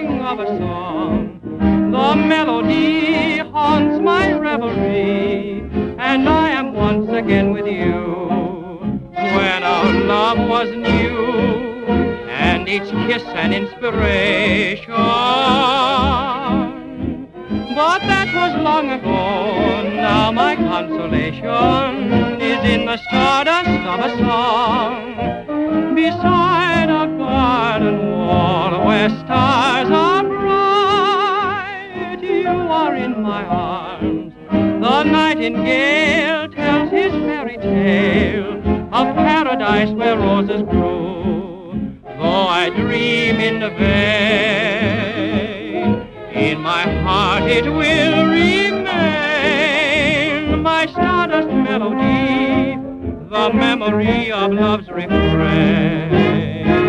sing of a song. The melody haunts my reverie, and I am once again with you. When our love was new, and each kiss an inspiration. But that was long ago. Now my consolation is in the stardust of a song, beside a garden wall where stars are bright. You are in my arms. The nightingale tells his fairy tale of paradise where roses grow. Though I dream in vain, in my heart it will remain, my stardust melody, the memory of love's refrain.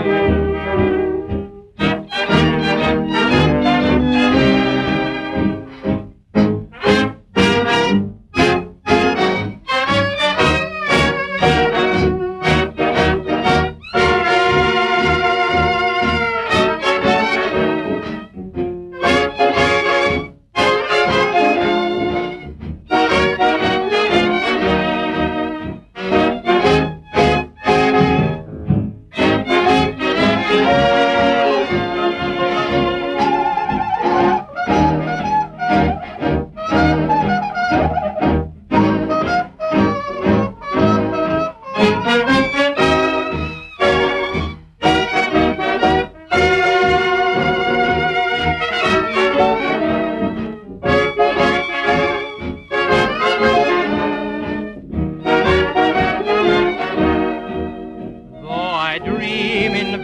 I dream in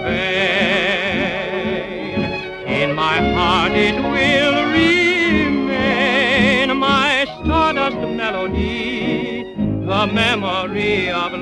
vain, in my heart it will remain, my stardust melody, the memory of